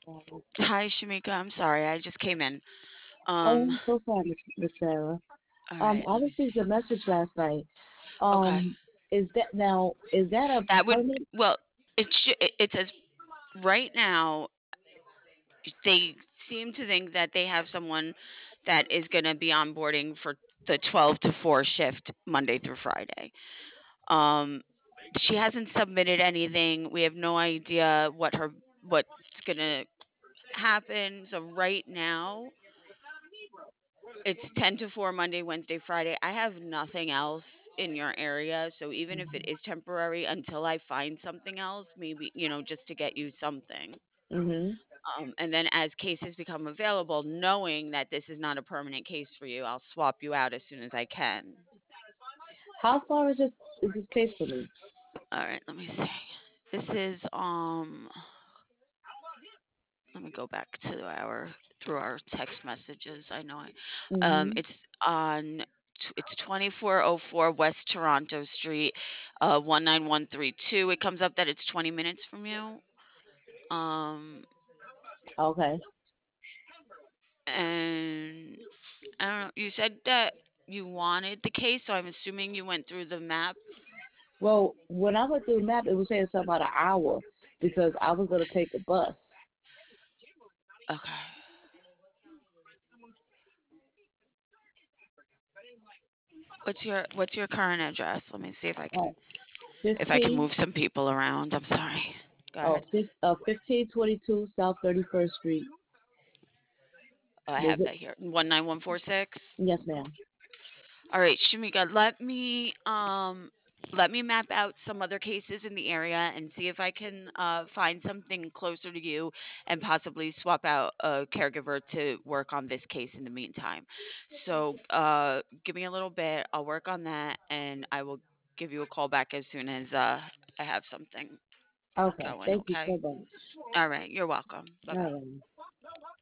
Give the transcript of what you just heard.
Hi, Shamika. I'm sorry, I just came in. Oh, Um, I'm so sorry, Miss Sarah. all right, I let me received see. a message last night. Okay, Is that a that would permit? well, it says right now they seem to think that they have someone that is going to be onboarding for the 12 to 4 shift Monday through Friday. Um, she hasn't submitted anything. We have no idea what's going to happen. So right now it's 10 to 4 Monday, Wednesday, Friday. I have nothing else in your area. So even if it is temporary until I find something else, maybe, just to get you something. Mm-hmm. And then as cases become available, knowing that this is not a permanent case for you, I'll swap you out as soon as I can. How far is this case for me? All right, let me see. This is let me go back to our through our text messages. I know Mm-hmm. it's 2404 West Toronto Street, 19132. It comes up that it's 20 minutes from you. Um Okay. and I don't know, you said that you wanted the case, so I'm assuming you went through the map. Well, when I went through the map, it was saying something about an hour because I was gonna take a bus. Okay. What's your current address? Let me see Uh, if I can 15, move some people around. I'm sorry. Go ahead. 1522 South 31st Street. Oh, I Was have it? that here. 19146. Yes, ma'am. All right, Shamika, let me map out some other cases in the area and see if I can find something closer to you and possibly swap out a caregiver to work on this case in the meantime. So give me a little bit. I'll work on that and I will give you a call back as soon as I have something Okay. going. Thank you Okay. so much. All right. You're welcome. Bye All bye. right.